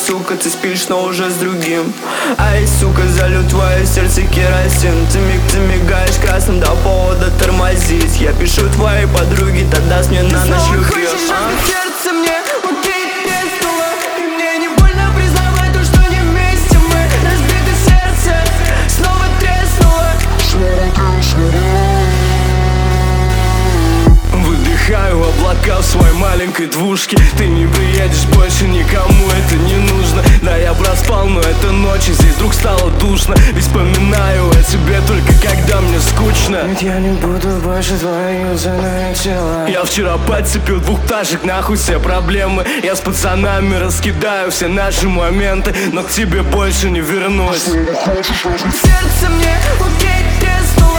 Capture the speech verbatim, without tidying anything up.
сука, ты спишь, но уже с другим. Ай, сука, залью твое сердце керосин. Ты, миг, ты мигаешь красным до повода тормозить. Я пишу твоей подруге, тогда с мне на ночь любви. Сердце мне окей треснуло, и мне не больно признавать то, что не вместе мы. Разбито сердце снова треснуло. Выдыхаю облака в своей маленькой двушке. Ты не приедешь больше, никому это не нужно. Да, я проспал, но эта ночь, и здесь вдруг стало душно. Ведь вспоминаю о тебе только когда мне скучно. Ведь я не буду больше твое юзанное тело. Я вчера подцепил двух пташек, нахуй все проблемы. Я с пацанами раскидаю все наши моменты, но к тебе больше не вернусь. Сердце мне окей треснуло,